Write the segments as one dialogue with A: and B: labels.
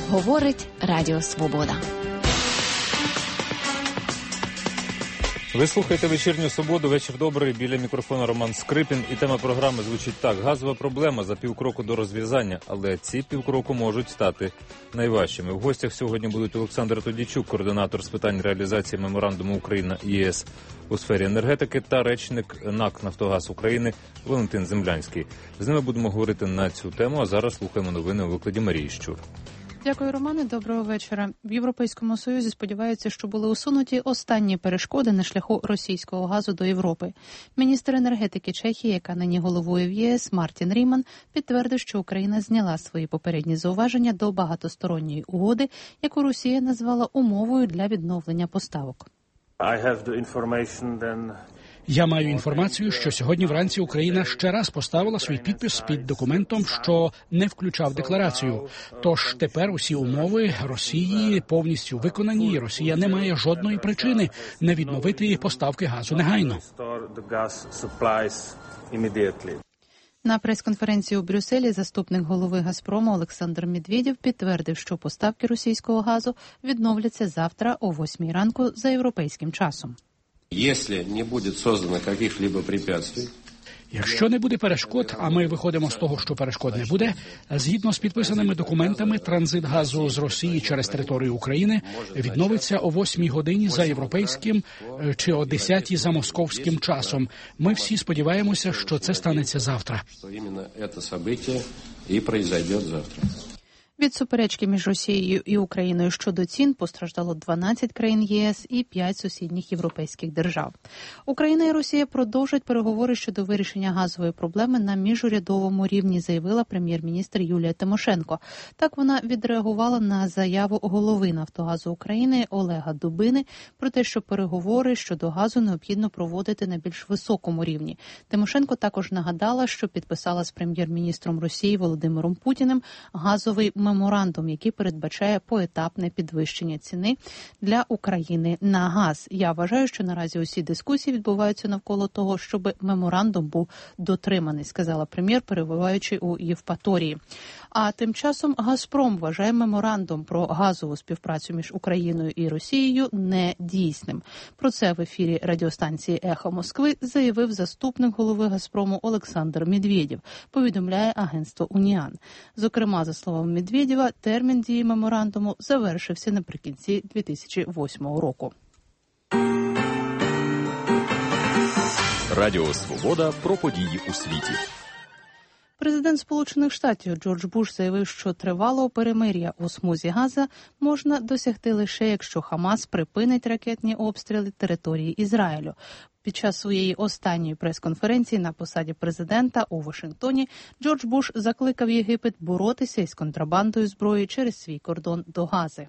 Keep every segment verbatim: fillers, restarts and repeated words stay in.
A: Говорить Радіо Свобода.
B: Ви слухаєте «Вечірню Свободу». Вечір добрий. Біля мікрофона Роман Скрипін. І тема програми звучить так. Газова проблема за півкроку до розв'язання. Але ці півкроку можуть стати найважчими. В гостях сьогодні будуть Олександр Тодійчук, координатор з питань реалізації меморандуму Україна-ЄС у сфері енергетики, та речник НАК «Нафтогаз України» Валентин Землянський. З ними будемо говорити на цю тему, а зараз слухаємо новини у викладі Марії Щур.
C: Дякую, Романе. Доброго вечора. В Європейському Союзі сподіваються, що були усунуті останні перешкоди на шляху російського газу до Європи. Міністр енергетики Чехії, яка нині головує в ЄС, Мартін Ріман, підтвердив, що Україна зняла свої попередні зауваження до багатосторонньої угоди, яку Росія назвала умовою для відновлення поставок.
D: I have the information then...
E: Я маю інформацію, що сьогодні вранці Україна ще раз поставила свій підпис під документом, що не включав декларацію. Тож тепер усі умови Росії повністю виконані, і Росія не має жодної причини не відновити поставки газу негайно.
C: На прес-конференції у Брюсселі заступник голови «Газпрому» Олександр Медведєв підтвердив, що поставки російського газу відновляться завтра о восьмій ранку за європейським часом.
F: Якщо не буде створено яких-либо препятствий,
E: Якщо не буде перешкод, а ми виходимо з того, що перешкод не буде, згідно з підписаними документами, транзит газу з Росії через територію України відновиться о восьмій годині за європейським чи о десятій за московським часом. Ми всі сподіваємося, що це станеться завтра.
F: Що іменно це событие і произойде завтра.
C: Від суперечки між Росією і Україною щодо цін постраждало дванадцять країн ЄС і п'ять сусідніх європейських держав. Україна і Росія продовжать переговори щодо вирішення газової проблеми на міжурядовому рівні, заявила прем'єр-міністр Юлія Тимошенко. Так вона відреагувала на заяву голови «Нафтогазу України» Олега Дубини про те, що переговори щодо газу необхідно проводити на більш високому рівні. Тимошенко також нагадала, що підписала з прем'єр-міністром Росії Володимиром Путіним газовий меморандум, який передбачає поетапне підвищення ціни для України на газ. Я вважаю, що наразі усі дискусії відбуваються навколо того, щоб меморандум був дотриманий, сказала прем'єр, перебуваючи у Євпаторії. А тим часом «Газпром» вважає меморандум про газову співпрацю між Україною і Росією недійсним. Про це в ефірі радіостанції «Ехо Москви» заявив заступник голови «Газпрому» Олександр Медведєв, повідомляє агентство «Уніан». Зокрема, за словами Медведєва, термін дії меморандуму завершився наприкінці дві тисячі восьмого року.
G: Радіо Свобода про події у світі.
C: Президент Сполучених Штатів Джордж Буш заявив, що тривалого перемир'я у смузі Газа можна досягти лише, якщо Хамас припинить ракетні обстріли території Ізраїлю. Під час своєї останньої прес-конференції на посаді президента у Вашингтоні Джордж Буш закликав Єгипет боротися із контрабандою зброї через свій кордон до Гази.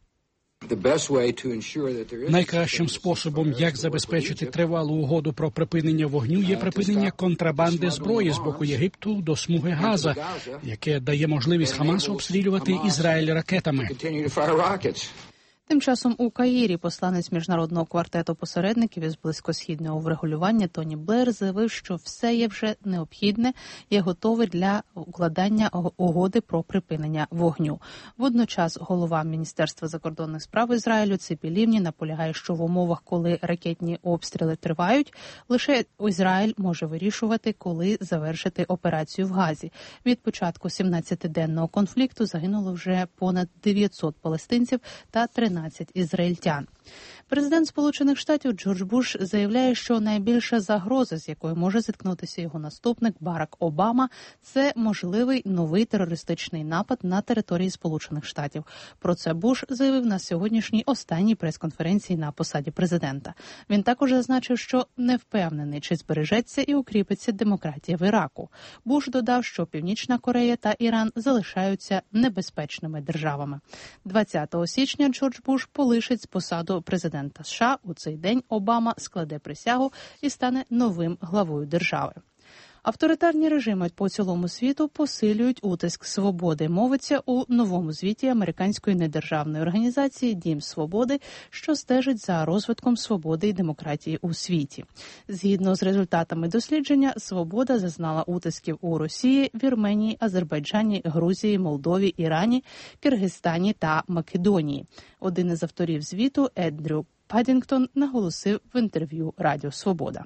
E: Найкращим способом, як забезпечити тривалу угоду про припинення вогню, є припинення контрабанди зброї з боку Єгипту до смуги Газа, яке дає можливість Хамасу обстрілювати Ізраїль ракетами.
C: Тим часом у Каїрі посланець міжнародного квартету посередників із близькосхідного врегулювання Тоні Блер заявив, що все є вже необхідне, є готове для укладання угоди про припинення вогню. Водночас голова Міністерства закордонних справ Ізраїлю Ципі Лівні наполягає, що в умовах, коли ракетні обстріли тривають, лише Ізраїль може вирішувати, коли завершити операцію в Газі. Від початку сімнадцятиденного конфлікту загинуло вже понад дев'ятсот палестинців та тринадцять ізраїльтян. Президент Сполучених Штатів Джордж Буш заявляє, що найбільша загроза, з якою може зіткнутися його наступник Барак Обама, це можливий новий терористичний напад на території Сполучених Штатів. Про це Буш заявив на сьогоднішній останній прес-конференції на посаді президента. Він також зазначив, що не впевнений, чи збережеться і укріпиться демократія в Іраку. Буш додав, що Північна Корея та Іран залишаються небезпечними державами. двадцятого січня Джордж Буш полишить посаду президента США. У цей день Обама складе присягу і стане новим главою держави. Авторитарні режими по цілому світу посилюють утиск свободи, мовиться у новому звіті американської недержавної організації «Дім свободи», що стежить за розвитком свободи і демократії у світі. Згідно з результатами дослідження, свобода зазнала утисків у Росії, Вірменії, Азербайджані, Грузії, Молдові, Ірані, Киргизстані та Македонії. Один із авторів звіту, Ендрю Паддінгтон, наголосив в інтерв'ю Радіо Свобода.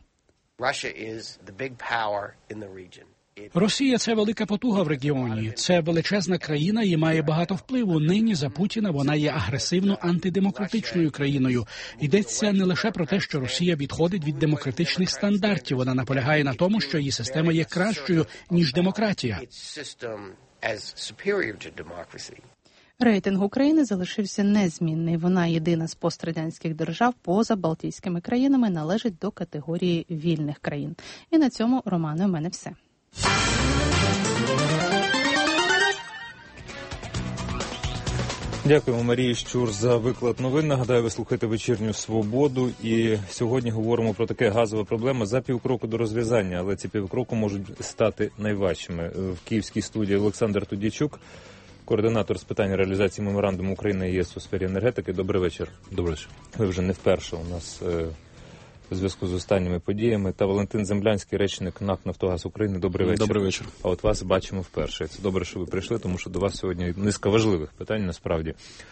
E: Росія – це велика потуга в регіоні. Це величезна країна і має багато впливу. Нині за Путіна вона є агресивно антидемократичною країною. Йдеться не лише про те, що Росія відходить від демократичних стандартів. Вона наполягає на тому, що її система є кращою, ніж демократія.
C: Рейтинг України залишився незмінний. Вона єдина з пострадянських держав поза Балтійськими країнами, належить до категорії вільних країн. І на цьому, Романе, у мене все.
B: Дякуємо Марії Щур за виклад новин. Нагадаю, ви слухаєте «Вечірню Свободу». І сьогодні говоримо про таке: газова проблема за півкроку до розв'язання. Але ці півкроку можуть стати найважчими. В київській студії Олександр Тодійчук, координатор з питань реалізації меморандуму України і ЄС у сфері енергетики. Добрий вечір.
H: Добрий вечір.
B: Ви вже не вперше у нас е, у зв'язку з останніми подіями. Та Валентин Землянський, речник НАК «Нафтогаз України». Добрий вечір.
H: Добрий вечір.
B: А от вас бачимо вперше. Це добре, що ви прийшли, тому що до вас сьогодні низка важливих питань насправді.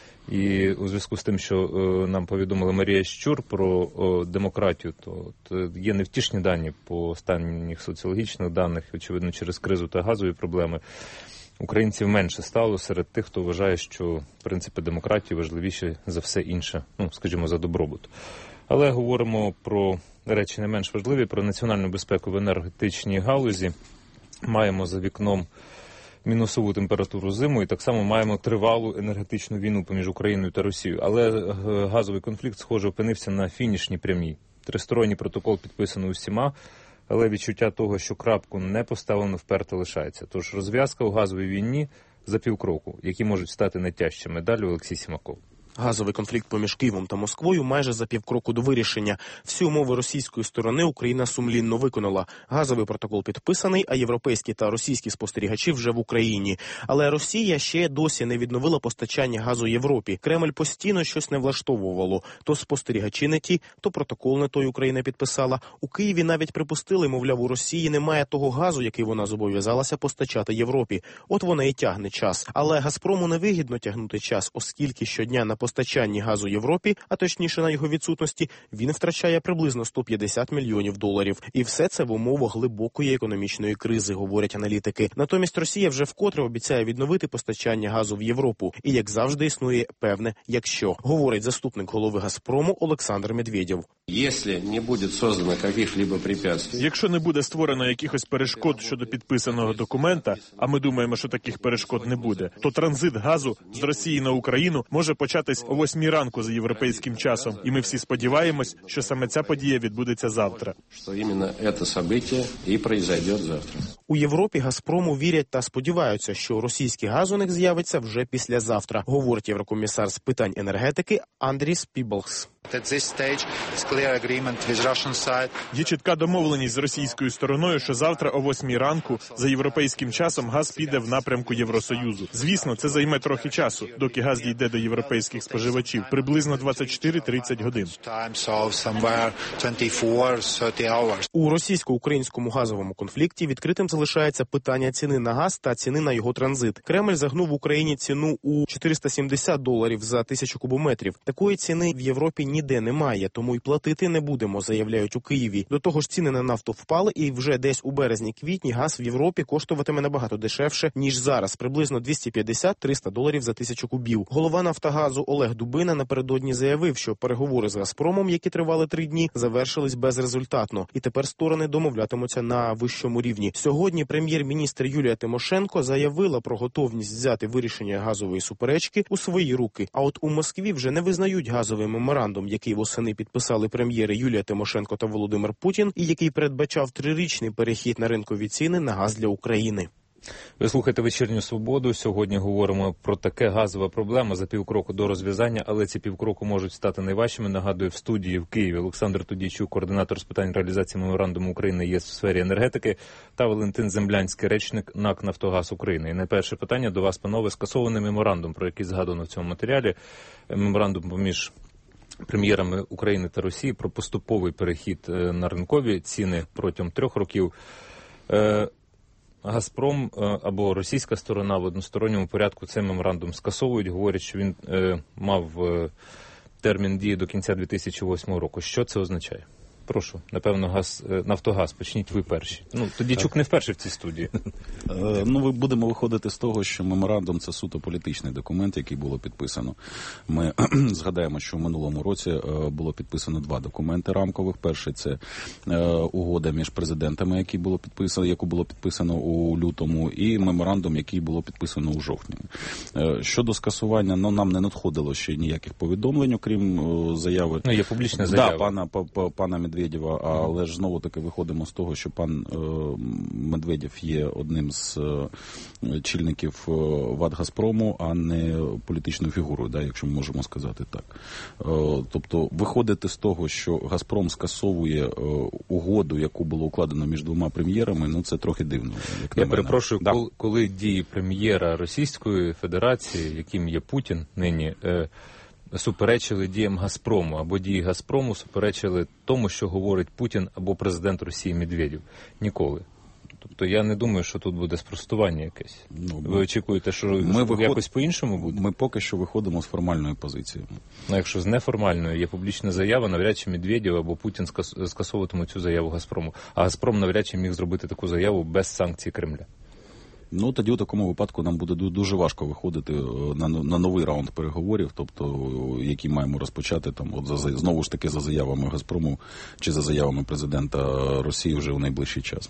B: І у зв'язку з тим, що е, нам повідомила Марія Щур про е, демократію, то от, є невтішні дані по останніх соціологічних даних, очевидно, через кризу та газові проблеми. Українців менше стало серед тих, хто вважає, що принципи демократії важливіші за все інше, ну, скажімо, за добробут. Але говоримо про речі не менш важливі, про національну безпеку в енергетичній галузі. Маємо за вікном мінусову температуру зиму і так само маємо тривалу енергетичну війну поміж Україною та Росією. Але газовий конфлікт, схоже, опинився на фінішній прямій. Тристоронній протокол підписано усіма, але відчуття того, що крапку не поставлено, вперто лишається. Тож розв'язка у газовій війні за півкроку, які можуть стати найтяжчими. Далі Олексій Сімаков.
I: Газовий конфлікт поміж Києвом та Москвою майже за півкроку до вирішення. Всі умови російської сторони Україна сумлінно виконала. Газовий протокол підписаний, а європейські та російські спостерігачі вже в Україні. Але Росія ще досі не відновила постачання газу Європі. Кремль постійно щось не влаштовувало. То спостерігачі не ті, то протокол не той Україна підписала. У Києві навіть припустили, мовляв, у Росії немає того газу, який вона зобов'язалася постачати Європі. От вона і тягне час. Але Газпрому невигідно тягнути час, оскільки щодня на постачанні газу Європі, а точніше на його відсутності, він втрачає приблизно сто п'ятдесят мільйонів доларів. І все це в умовах глибокої економічної кризи, говорять аналітики. Натомість Росія вже вкотре обіцяє відновити постачання газу в Європу. І, як завжди, існує певне «якщо», говорить заступник голови Газпрому Олександр Медведєв.
J: Якщо не буде створено якихось перешкод щодо підписаного документа, а ми думаємо, що таких перешкод не буде, то транзит газу з Росії на Україну може початись о восьмій ранку за європейським часом. І ми всі сподіваємось, що саме ця подія відбудеться завтра.
I: У Європі Газпрому вірять та сподіваються, що російський газ у них з'явиться вже післязавтра, говорить єврокомісар з питань енергетики Андріс Піблс.
J: Є чітка домовленість з російською стороною, що завтра о восьмій ранку за європейським часом газ піде в напрямку Євросоюзу. Звісно, це займе трохи часу, доки газ дійде до європейських споживачів. Приблизно двадцять чотири - тридцять годин.
I: У російсько-українському газовому конфлікті відкритим залишається питання ціни на газ та ціни на його транзит. Кремль загнув в Україні ціну у чотириста сімдесят доларів за тисячу кубометрів. Такої ціни в Європі ніде немає, тому й платити не будемо, заявляють у Києві. До того ж, ціни на нафту впали, і вже десь у березні-квітні газ в Європі коштуватиме набагато дешевше, ніж зараз, приблизно двісті п'ятдесят - триста доларів за тисячу кубів. Голова Нафтогазу Олег Дубина напередодні заявив, що переговори з Газпромом, які тривали три дні, завершились безрезультатно, і тепер сторони домовлятимуться на вищому рівні. Сьогодні прем'єр-міністр Юлія Тимошенко заявила про готовність взяти вирішення газової суперечки у свої руки. А от у Москві вже не визнають газовий меморандум, який восени підписали прем'єри Юлія Тимошенко та Володимир Путін, і який передбачав трирічний перехід на ринкові ціни на газ для України.
B: Ви слухаєте «Вечірню Свободу». Сьогодні говоримо про таке: газова проблема за півкроку до розв'язання, але ці півкроку можуть стати найважчими. Нагадую, в студії в Києві Олександр Тодійчук, координатор з питань реалізації меморандуму України ЄС в сфері енергетики, та Валентин Землянський, речник НАК «Нафтогаз України». І найперше питання до вас, панове. Скасований меморандум, про який згадано в цьому матеріалі, меморандум поміж прем'єрами України та Росії про поступовий перехід на ринкові ціни протягом трьох років. «Газпром» або російська сторона в односторонньому порядку цей меморандум скасовують, говорять, що він е, мав е, термін дії до кінця дві тисячі восьмого року. Що це означає? Прошу, напевно, газ, «Нафтогаз», почніть ви перші. Ну, Тодійчук не вперше в цій студії.
H: Ну, ми будемо виходити з того, що меморандум – це суто політичний документ, який було підписано. Ми згадаємо, що в минулому році було підписано два документи рамкових. Перший – це угода між президентами, які було підписано, яку було підписано у лютому, і меморандум, який було підписано у жовтні. Щодо скасування, ну, нам не надходило ще ніяких повідомлень, окрім заяви.
B: Ну, є публічна заява.
H: Да, пана, пана Медведєва, але ж знову-таки виходимо з того, що пан е, Медведєв є одним з е, чільників ВАТ «Газпрому», а не політичною фігурою, да, якщо ми можемо сказати так. Е, тобто виходити з того, що «Газпром» скасовує е, угоду, яку було укладено між двома прем'єрами, ну це трохи дивно. Як
B: Я
H: на
B: перепрошую,
H: да.
B: коли, коли дії прем'єра Російської Федерації, яким є Путін нині, е, суперечили діям «Газпрому», або дії «Газпрому» суперечили тому, що говорить Путін або президент Росії Медведєв. Ніколи. Тобто я не думаю, що тут буде спростування якесь. Ну, ви очікуєте, що ми виход... якось по-іншому буде?
H: Ми поки що виходимо з формальної позиції.
B: Ну, якщо з неформальної є публічна заява, навряд чи Медведєв або Путін скас... скасовуватимуть цю заяву «Газпрому». А «Газпром» навряд чи міг зробити таку заяву без санкцій Кремля.
H: Ну, тоді у такому випадку нам буде дуже важко виходити на, на новий раунд переговорів, тобто, які маємо розпочати там, от за, знову ж таки за заявами «Газпрому» чи за заявами президента Росії вже в найближчий час.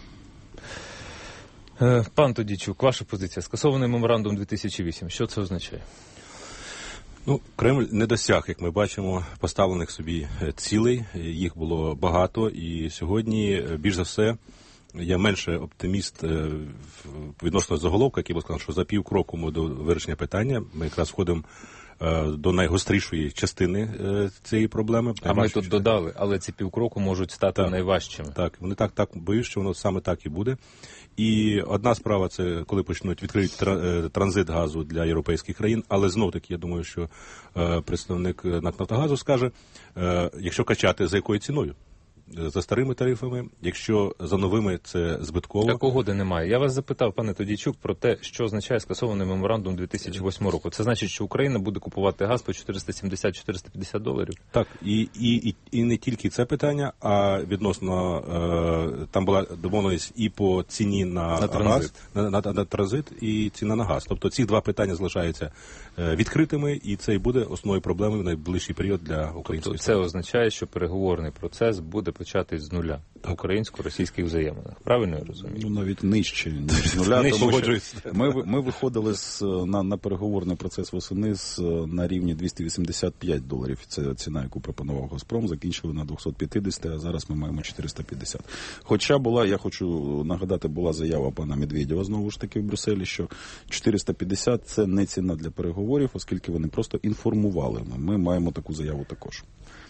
B: Пан Тодійчук, ваша позиція. Скасований меморандум дві тисячі восьмий. Що це означає?
K: Ну, Кремль не досяг, як ми бачимо, поставлених собі цілей. Їх було багато, і сьогодні, більш за все, я менше оптиміст відносно заголовка, який був сказано, що за пів кроку ми до вирішення питання. Ми якраз входимо до найгострішої частини цієї проблеми.
B: А ми тут додали, але ці півкроку можуть стати так, найважчими.
K: Так, вони так, так боюсь, що воно саме так і буде. І одна справа – це коли почнуть відкрити транзит газу для європейських країн, але знов-таки, я думаю, що представник НАК «Нафтогазу» скаже, якщо качати, за якою ціною? За старими тарифами, якщо за новими це збитково.
B: Так угоди немає. Я вас запитав, пане Тодійчук, про те, що означає скасований меморандум дві тисячі восьмого року. Це значить, що Україна буде купувати газ по чотириста сімдесят - чотириста п'ятдесят доларів?
K: Так, і, і, і, і не тільки це питання, а відносно, е, там була домовленість і по ціні на,
B: на
K: газ, на, на, на транзит і ціна на газ. Тобто ці два питання залишаються е, відкритими, і це і буде основною проблемою в найближчий період для української
B: тобто
K: сторони.
B: Це означає, що переговорний процес буде почати з нуля українсько-російських взаєминах. Правильно я розумію?
H: Ну, навіть нижче, ніж з нуля. Тому що ми, ми виходили з, на, на переговорний процес восени з, на рівні двісті вісімдесят п'ять доларів. Це ціна, яку пропонував «Газпром». Закінчили на двісті п'ятдесят, а зараз ми маємо чотириста п'ятдесят. Хоча була, я хочу нагадати, була заява пана Медведєва знову ж таки в Брюсселі, що чотириста п'ятдесят – це не ціна для переговорів, оскільки вони просто інформували. Ми маємо таку заяву також.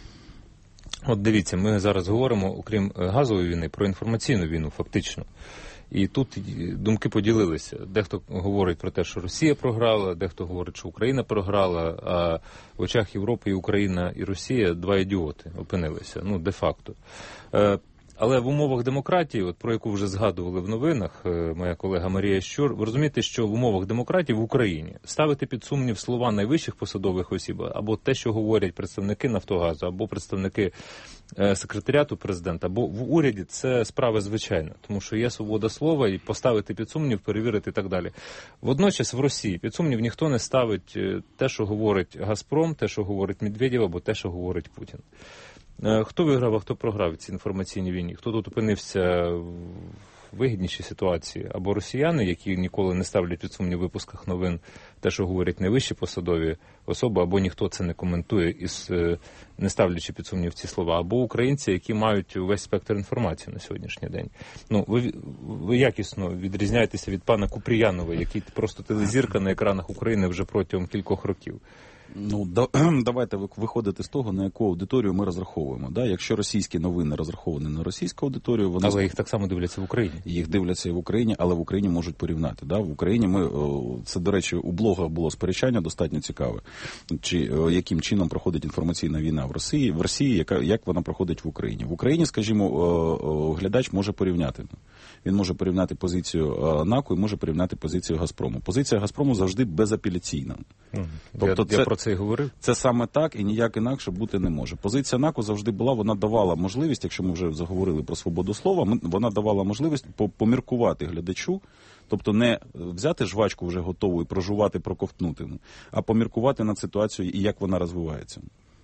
B: От дивіться, ми зараз говоримо, окрім газової війни, про інформаційну війну фактично. І тут думки поділилися. Дехто говорить про те, що Росія програла, дехто говорить, що Україна програла, а в очах Європи і Україна, і Росія два ідіоти опинилися, ну, де-факто. Але в умовах демократії, от про яку вже згадували в новинах моя колега Марія Щур, ви розумієте, що в умовах демократії в Україні ставити під сумнів слова найвищих посадових осіб, або те, що говорять представники «Нафтогазу», або представники секретаріату президента, або в уряді, це справа звичайна, тому що є свобода слова, і поставити під сумнів, перевірити і так далі. Водночас в Росії під сумнів ніхто не ставить те, що говорить «Газпром», те, що говорить Медведєв, або те, що говорить Путін. Хто виграв, а хто програв в цій інформаційній війні? Хто тут опинився вигідніші ситуації? Або росіяни, які ніколи не ставлять під сумнів в випусках новин те, що говорять найвищі посадові особи, або ніхто це не коментує, із, не ставлячи під сумнів ці слова, або українці, які мають весь спектр інформації на сьогоднішній день. Ну, ви, ви якісно відрізняєтеся від пана Купріянова, який просто телезірка на екранах України вже протягом кількох років.
H: Ну, да, давайте виходити з того, на яку аудиторію ми розраховуємо. Да? Якщо російські новини розраховані на російську аудиторію, вони...
B: Але їх так само дивляться в Україні.
H: Їх дивляться і в Україні, але в Україні можуть порівняти. Да? В Україні ми, це, до речі, у блога було сперечання достатньо цікаве, чи яким чином проходить інформаційна війна в Росії, в Росії, яка, як вона проходить в Україні. В Україні, скажімо, глядач може порівняти. Він може порівняти позицію НАКу і може порівняти позицію Газпрому. Позиція Газпрому завжди безапеляційна.
B: Mm. Тобто я, це, я про це і говорив.
H: Це саме так і ніяк інакше бути не може. Позиція НАКу завжди була, вона давала можливість, якщо ми вже заговорили про свободу слова, вона давала можливість поміркувати глядачу, тобто не взяти жвачку вже готову і прожувати, проковтнути, а поміркувати над ситуацією і як вона розвивається.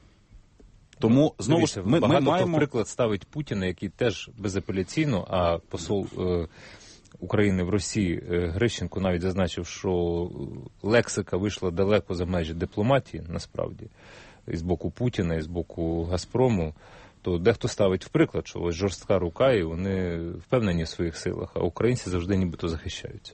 H: Тому, знову ж, ми,
B: багато
H: ми маємо...
B: хто, приклад ставить Путіна, який теж безапеляційно, а посол е, України в Росії е, Грищенко навіть зазначив, що лексика вийшла далеко за межі дипломатії, насправді, і з боку Путіна, і з боку Газпрому, то дехто ставить в приклад, що ось жорстка рука, і вони впевнені в своїх силах, а українці завжди нібито захищаються.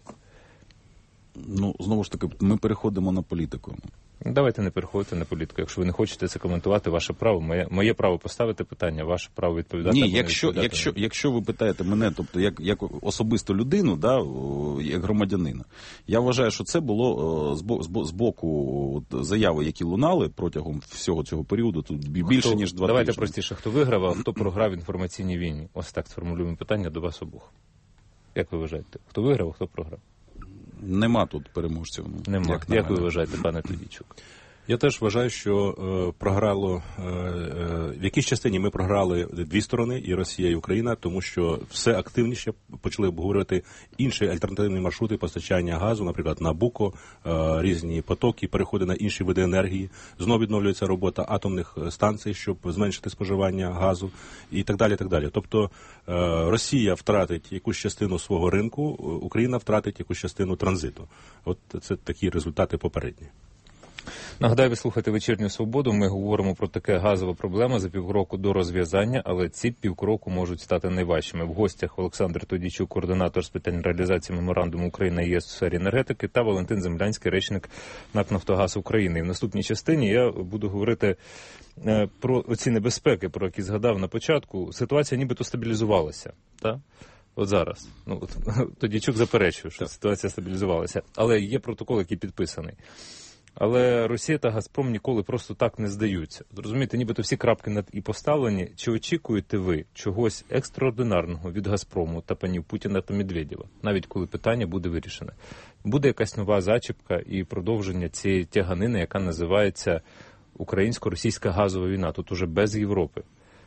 H: Ну, знову ж таки, ми переходимо на політику.
B: Давайте не переходьте на політику. Якщо ви не хочете це коментувати, ваше право. Моє, моє право поставити питання, ваше право відповідати.
H: Ні, якщо, якщо, якщо ви питаєте мене, тобто як, як особисту людину, да, як громадянина, я вважаю, що це було з боку заяви, які лунали протягом всього цього періоду, тут більше,
B: хто,
H: ніж два
B: давайте
H: тижні.
B: Давайте простіше, хто виграв, а хто програв в інформаційній війні? Ось так сформулюємо питання до вас обох. Як ви вважаєте? Хто виграв, а хто програв?
H: Нема тут переможців.
B: Нема. Як, як ви вважаєте, пане Тодійчук?
K: Я теж вважаю, що е, програло, е, е, в якійсь частині ми програли дві сторони, і Росія, і Україна, тому що все активніше почали обговорювати інші альтернативні маршрути постачання газу, наприклад, Набуко, е, різні потоки, переходи на інші види енергії, знову відновлюється робота атомних станцій, щоб зменшити споживання газу і так далі, так далі. Тобто е, Росія втратить якусь частину свого ринку, Україна втратить якусь частину транзиту. От це такі результати попередні.
B: Нагадаю, ви слухаєте «Вечірню свободу». Ми говоримо про таке газова проблема за півроку до розв'язання, але ці півкроку можуть стати найважчими. В гостях Олександр Тодійчук, координатор з питань реалізації меморандуму Україна ЄС у сфері енергетики, та Валентин Землянський, речник НАК «Нафтогаз України». І в наступній частині я буду говорити про ці небезпеки, про які згадав на початку. Ситуація нібито стабілізувалася, так? От зараз. Ну, от, Тодійчук заперечує, що ситуація стабілізувалася. Але є протокол, який підписаний. Але Росія та Газпром ніколи просто так не здаються. Розумієте, нібито всі крапки над «і» поставлені. Чи очікуєте ви чогось екстраординарного від Газпрому та панів Путіна та Медведєва, навіть коли питання буде вирішене? Буде якась нова зачіпка і продовження цієї тяганини, яка називається українсько-російська газова війна, тут уже без Європи?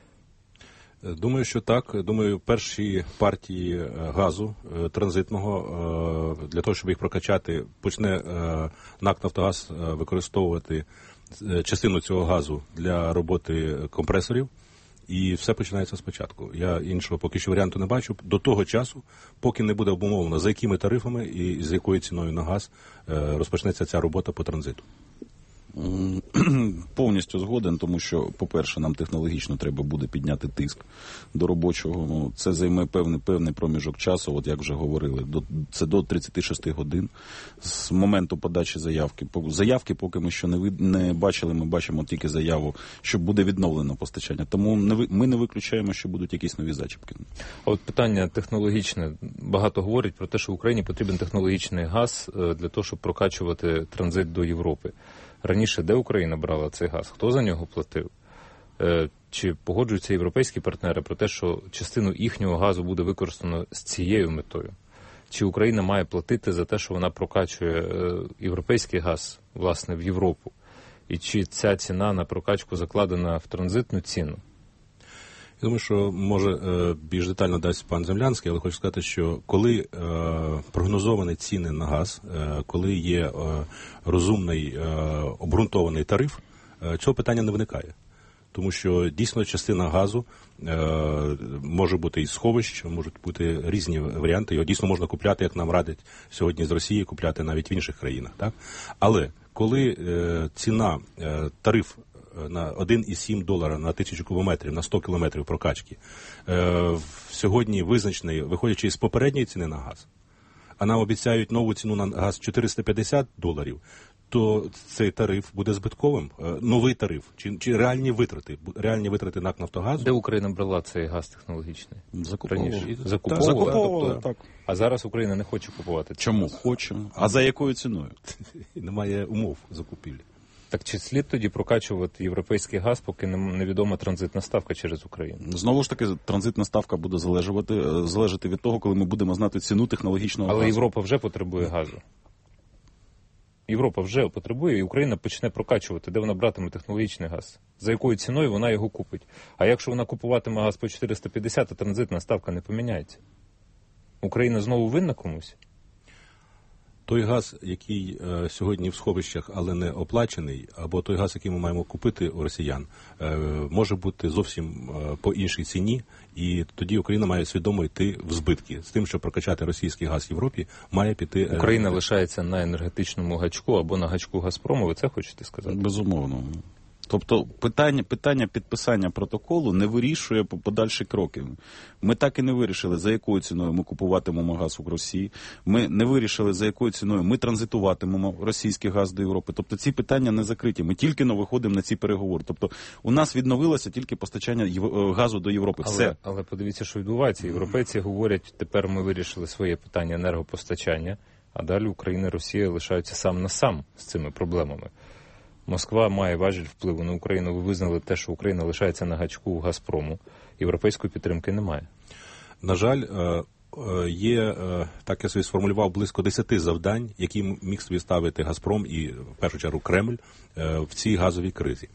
K: Думаю, що так. Думаю, перші партії газу транзитного, для того, щоб їх прокачати, почне НАК «Нафтогаз» використовувати частину цього газу для роботи компресорів. І все починається спочатку. Я іншого поки що варіанту не бачу. До того часу, поки не буде обумовлено, за якими тарифами і з якою ціною на газ розпочнеться ця робота по транзиту.
H: Повністю згоден, тому що, по-перше, нам технологічно треба буде підняти тиск до робочого. Ну, це займе певний, певний проміжок часу, от як вже говорили, до, це до тридцять шість годин з моменту подачі заявки. Заявки, поки ми ще не, не бачили, ми бачимо тільки заяву, що буде відновлено постачання. Тому не, ми не виключаємо, що будуть якісь нові зачіпки.
B: А от питання технологічне. Багато говорять про те, що в Україні потрібен технологічний газ для того, щоб прокачувати транзит до Європи. Раніше де Україна брала цей газ? Хто за нього платив? Чи погоджуються європейські партнери про те, що частину їхнього газу буде використано з цією метою? Чи Україна має платити за те, що вона прокачує європейський газ, власне, в Європу? І чи ця ціна на прокачку закладена в транзитну ціну?
K: Я думаю, що, може, більш детально дасть пан Землянський, але хочу сказати, що коли е, прогнозовані ціни на газ, е, коли є е, розумний, е, обґрунтований тариф, е, цього питання не виникає. тому що дійсно частина газу е, може бути і сховищ, можуть бути різні варіанти. Його дійсно можна купляти, як нам радять сьогодні з Росії, купляти навіть в інших країнах. Так? Але коли е, ціна, е, тариф на один цілих сім долара на тисячу кубометрів, на сто кілометрів прокачки, е, сьогодні визначений, виходячи з попередньої ціни на газ, а нам обіцяють нову ціну на газ чотириста п'ятдесят доларів, то цей тариф буде збитковим. Новий тариф, чи, чи реальні витрати, реальні витрати НАК «Нафтогазу».
B: Де Україна брала цей газ технологічний?
H: Закуповувала.
B: Закуповувала,
H: Закуповувала,
B: тобто,
H: так.
B: А зараз Україна не хоче купувати.
H: Чому? Хоче. А за якою ціною?
K: Немає умов закупівлі.
B: Так чи слід тоді прокачувати європейський газ, поки невідома транзитна ставка через Україну?
H: Знову ж таки, транзитна ставка буде залежати, залежати від того, коли ми будемо знати ціну технологічного
B: Але
H: газу.
B: Але Європа вже потребує газу. Європа вже потребує, і Україна почне прокачувати, де вона братиме технологічний газ. За якою ціною вона його купить. А якщо вона купуватиме газ по чотириста п'ятдесят, то транзитна ставка не поміняється. Україна знову винна комусь?
K: Той газ, який е, сьогодні в сховищах, але не оплачений, або той газ, який ми маємо купити у росіян, е, може бути зовсім е, по іншій ціні, і тоді Україна має свідомо йти в збитки. З тим, щоб прокачати російський газ в Європі, має піти... Е,
B: Україна лишається на енергетичному гачку або на гачку «Газпрому», ви це хочете сказати?
H: Безумовно. Тобто питання, питання підписання протоколу не вирішує подальші кроки. Ми так і не вирішили, за якою ціною ми купуватимемо газ у Росії. Ми не вирішили, за якою ціною ми транзитуватимемо російський газ до Європи. Тобто ці питання не закриті. Ми тільки но виходимо на ці переговори. Тобто у нас відновилося тільки постачання газу до Європи. Все.
B: Але, але подивіться, що відбувається. Європейці говорять, тепер ми вирішили своє питання енергопостачання, а далі Україна і Росія лишаються сам на сам з цими проблемами. Москва має важіль впливу на Україну. Ви визнали те, що Україна лишається на гачку «Газпрому». Європейської підтримки немає.
K: На жаль, є, так я собі сформулював, близько десяти завдань, які міг собі ставити «Газпром» і, в першу чергу, Кремль в цій газовій кризі.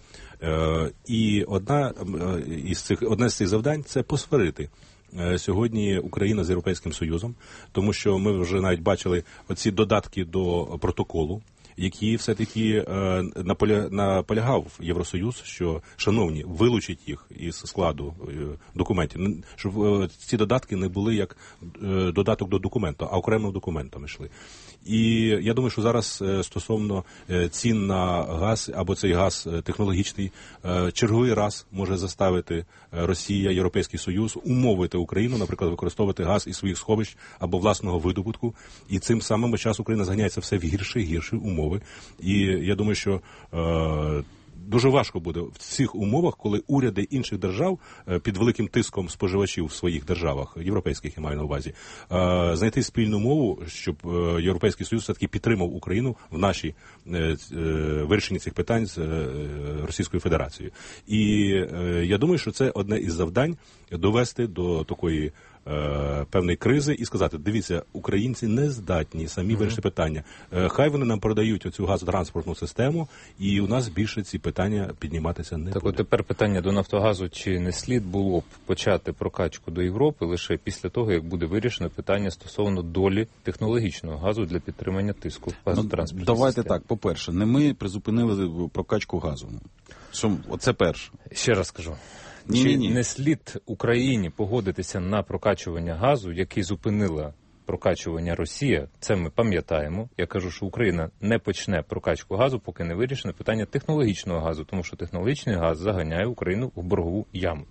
K: І одна із цих, одне з цих завдань – це посварити сьогодні Україна з Європейським Союзом, тому що ми вже навіть бачили оці додатки до протоколу, які все-таки е, наполя... наполягав Євросоюз, що, шановні, вилучіть їх із складу е, документів, щоб е, ці додатки не були як е, додаток до документу, а окремим документом йшли. І я думаю, що зараз е, стосовно е, цін на газ, або цей газ е, технологічний, е, черговий раз може заставити Росія, Європейський Союз умовити Україну, наприклад, використовувати газ із своїх сховищ або власного видобутку, і цим самим час Україна зганяється все в гірші і гірші умови. І я думаю, що е, дуже важко буде в цих умовах, коли уряди інших держав е, під великим тиском споживачів в своїх державах, європейських я маю на увазі, е, знайти спільну мову, щоб е, Європейський Союз все-таки підтримав Україну в нашій е, е, вирішенні цих питань з е, Російською Федерацією. І е, я думаю, що це одне із завдань довести до такої Е, певної кризи і сказати, дивіться, українці не здатні самі mm-hmm. вирішити питання. Е, хай вони нам продають оцю газотранспортну систему, і у нас більше ці питання підніматися не
B: так,
K: буде.
B: Так, тепер питання до «Нафтогазу». Чи не слід було б почати прокачку до Європи лише після того, як буде вирішено питання стосовно долі технологічного газу для підтримання тиску в газотранспортній
H: ну, давайте
B: системі?
H: так, по-перше, не ми призупинили прокачку газу. Що, оце перше.
B: Ще раз скажу.
H: Ні,
B: Чи
H: ні, ні.
B: не слід Україні погодитися на прокачування газу, який зупинила прокачування Росія? Це ми пам'ятаємо. Я кажу, що Україна не почне прокачку газу, поки не вирішено питання технологічного газу, тому що технологічний газ заганяє Україну в боргову яму.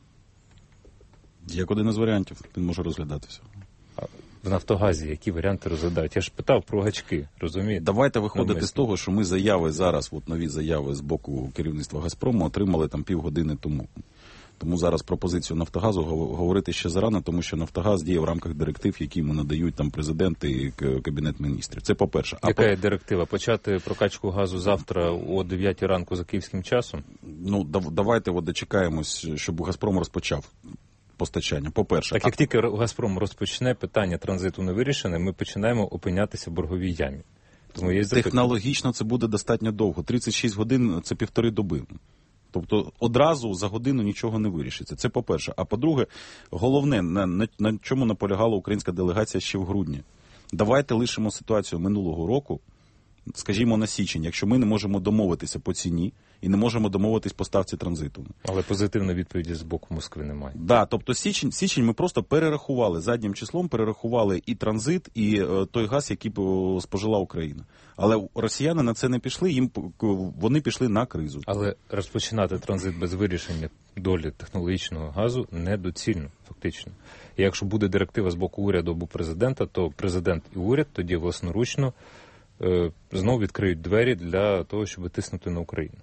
H: Як один із варіантів він може розглядатися.
B: А в «Нафтогазі» які варіанти розглядають? Я ж питав про гачки, розумієте?
H: Давайте виходити
B: Навмисно.
H: з того, що ми заяви зараз, от нові заяви з боку керівництва «Газпрому» отримали там півгодини тому. Тому зараз пропозицію «Нафтогазу» говорити ще зарано, тому що «Нафтогаз» діє в рамках директив, які йому надають там президенти і Кабінет міністрів. Це по-перше. А
B: Яка
H: по...
B: є директива? Почати прокачку газу завтра о дев'ятій ранку за київським часом?
H: Ну, давайте от дочекаємось, щоб «Газпром» розпочав постачання. По-перше.
B: Так як а... тільки «Газпром» розпочне, питання транзиту не вирішене, ми починаємо опинятися в борговій ямі. Тому є
H: технологічно це буде достатньо довго. тридцять шість годин – це півтори доби. Тобто одразу за годину нічого не вирішиться. Це по-перше. А по-друге, головне, на, на, на чому наполягала українська делегація ще в грудні. Давайте лишимо ситуацію минулого року, скажімо, на січень, якщо ми не можемо домовитися по ціні і не можемо домовитись по ставці транзиту.
B: Але позитивної відповіді з боку Москви немає.
H: Так, да, тобто січень, січень ми просто перерахували, заднім числом перерахували і транзит, і е, той газ, який спожила Україна. Але росіяни на це не пішли, їм вони пішли на кризу.
B: Але розпочинати транзит без вирішення долі технологічного газу недоцільно, фактично. І якщо буде директива з боку уряду або президента, то президент і уряд тоді власноручно е, знову відкриють двері для того, щоб тиснути на Україну.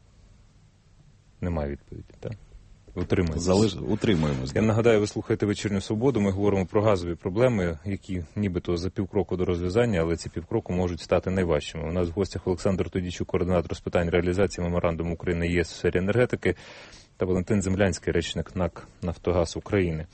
B: Немає відповіді, так? Утримуємося.
H: Залеж... Утримуємося.
B: Я нагадаю, ви слухаєте «Вечірню свободу». Ми говоримо про газові проблеми, які нібито за півкроку до розв'язання, але ці півкроку можуть стати найважчими. У нас в гостях Олександр Тодійчук, координатор з питань реалізації меморандуму України ЄС в сфері енергетики, та Валентин Землянський, речник НАК «Нафтогаз України».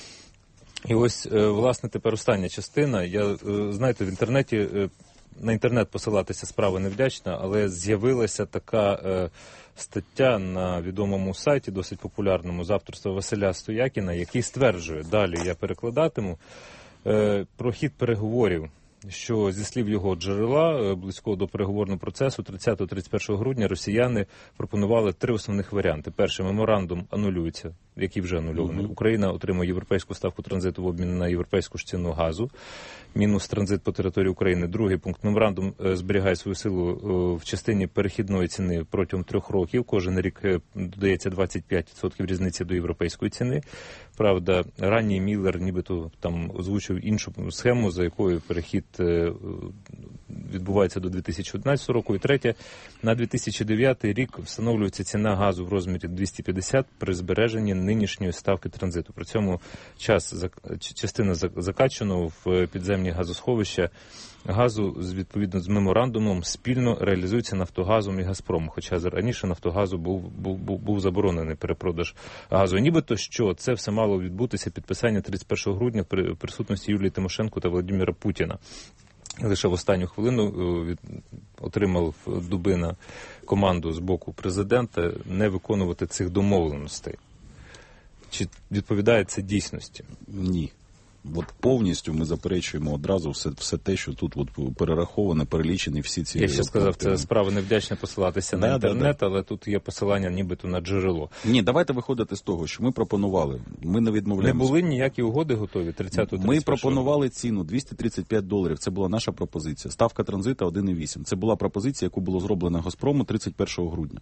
B: І ось, власне, тепер остання частина. Я, знаєте, в інтернеті, на інтернет посилатися справа невдячна, але з'явилася така е, стаття на відомому сайті, досить популярному, з авторства Василя Стоякіна, який стверджує, далі я перекладатиму, е, про хід переговорів, що зі слів його джерела, близького до переговорного процесу, тридцятого-тридцять першого грудня росіяни пропонували три основних варіанти. Перший, меморандум анулюється, який вже анульований. Mm-hmm. Україна отримує європейську ставку транзиту в обмін на європейську ж ціну газу. Мінус транзит по території України. Другий пункт. Меморандум зберігає свою силу в частині перехідної ціни протягом трьох років. Кожен рік додається двадцять п'ять відсотків різниці до європейської ціни. Правда, ранній Міллер нібито там озвучив іншу схему, за якою перехід відбувається до дві тисячі одинадцятого року. І третє, на дві тисячі дев'ятий рік встановлюється ціна газу в розмірі двісті п'ятдесят при збереженні нинішньої ставки транзиту. При цьому час, частина закачаного в підземні газосховища газу відповідно з меморандумом спільно реалізується Нафтогазом і Газпромом. Хоча раніше Нафтогазу був, був, був, був заборонений перепродаж газу. Нібито, що це все мало відбутися підписання тридцять першого грудня при присутності Юлії Тимошенко та Володимира Путіна. І лише в останню хвилину від, отримав Дубина команду з боку президента не виконувати цих домовленостей. Чи відповідає це дійсності?
H: Ні. От повністю ми заперечуємо одразу все, все те, що тут от перераховано, перелічені всі ці...
B: Я ще сказав, це справа невдячна посилатися да, на інтернет, да, да. але тут є посилання нібито на джерело.
H: Ні, давайте виходити з того, що ми пропонували, ми не відмовляємося.
B: Не були ніякі угоди готові тридцятого
H: Ми пропонували ціну двісті тридцять п'ять доларів, це була наша пропозиція. Ставка транзиту один цілих вісім. Це була пропозиція, яку було зроблено Газпрому тридцять першого грудня.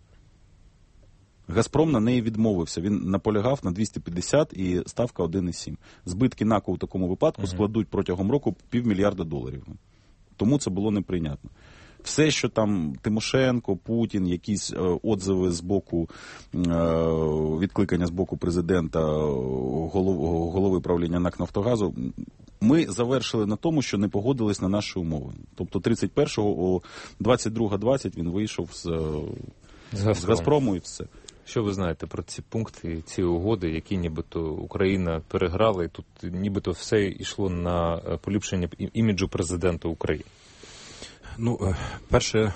H: Газпром на неї відмовився. Він наполягав на двісті п'ятдесят і ставка один цілих сім. Збитки НАКу в такому випадку uh-huh. складуть протягом року півмільярда доларів. Тому це було неприйнятно. Все, що там Тимошенко, Путін, якісь е, отзиви з боку, е, відкликання з боку президента, голов, голови правління НАК «Нафтогазу», ми завершили на тому, що не погодились на наші умови. Тобто тридцять першого о двадцять друга двадцять він вийшов з, з, з Газпрому і все.
B: Що ви знаєте про ці пункти, ці угоди, які нібито Україна переграла, і тут нібито все йшло на поліпшення іміджу президента України?
K: Ну, перше,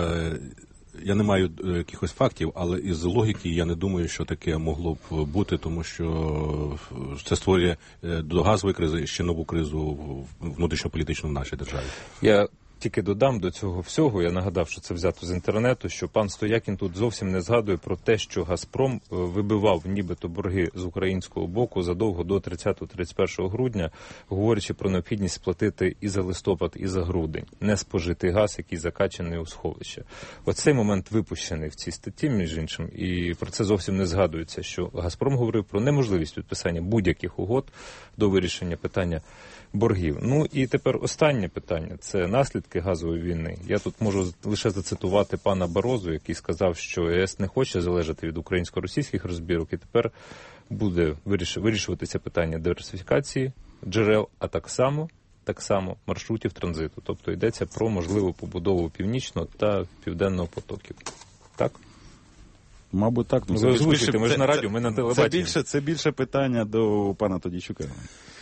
K: я не маю якихось фактів, але із логіки я не думаю, що таке могло б бути, тому що це створює до газової кризи ще нову кризу внутрішньополітичну в нашій державі.
B: Я тільки додам до цього всього, я нагадав, що це взято з інтернету, що пан Стоякін тут зовсім не згадує про те, що Газпром вибивав нібито борги з українського боку задовго до тридцятого тридцять першого грудня, говорячи про необхідність сплатити і за листопад, і за грудень, не спожитий газ, який закачаний у сховище. Оцей момент випущений в цій статті, між іншим, і про це зовсім не згадується, що Газпром говорив про неможливість підписання будь-яких угод до вирішення питання боргів. Ну і тепер останнє питання – це наслідки газової війни. Я тут можу лише зацитувати пана Барозу, який сказав, що ЄС не хоче залежати від українсько-російських розбірок, і тепер буде вирішуватися питання диверсифікації джерел, а так само, так само маршрутів транзиту. Тобто йдеться про можливу побудову північного та південного потоків. Так?
H: Мабуть, так.
B: Ну, ви озвучуєте, ми ж на радіо, ми на телебаченні.
H: Це більше, це більше питання до пана Тодійчука.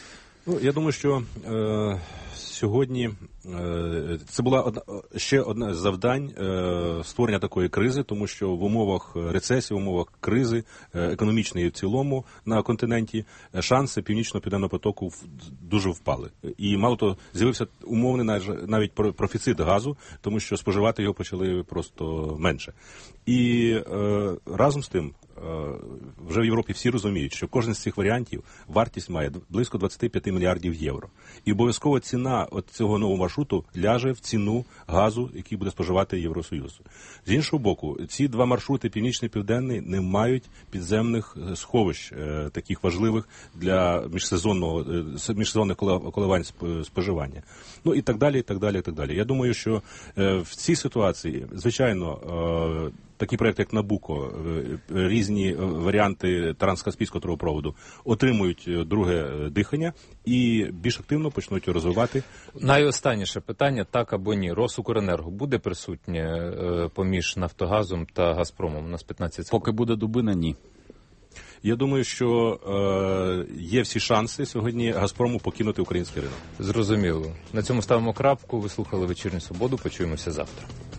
K: Ну, я думаю, що е, сьогодні е, це була одна, ще одна з завдань е, створення такої кризи, тому що в умовах рецесії, в умовах кризи е, економічної в цілому на континенті е, шанси Північно-Південного потоку в, дуже впали. І мало того, з'явився умовний навіть профіцит газу, тому що споживати його почали просто менше. І е, разом з тим, вже в Європі всі розуміють, що кожен з цих варіантів вартість має близько двадцять п'ять мільярдів євро. І обов'язково ціна от цього нового маршруту ляже в ціну газу, який буде споживати Євросоюз. З іншого боку, ці два маршрути, північний і південний, не мають підземних сховищ, е, таких важливих для міжсезонного, е, міжсезонних коливань споживання. Ну і так далі, і так далі, і так далі. Я думаю, що е, в цій ситуації, звичайно, е, такі проекти, як Набуко, різні варіанти транскаспійського трубопроводу отримують друге дихання і більш активно почнуть розвивати.
B: Найостанніше питання, так або ні. Росукренерго буде присутнє поміж Нафтогазом та Газпромом? У нас п'ятнадцять секунд.
H: Поки буде Дубина, ні.
K: Я думаю, що е, є всі шанси сьогодні Газпрому покинути український ринок.
B: Зрозуміло. На цьому ставимо крапку. Ви слухали «Вечірню Свободу». Почуємося завтра.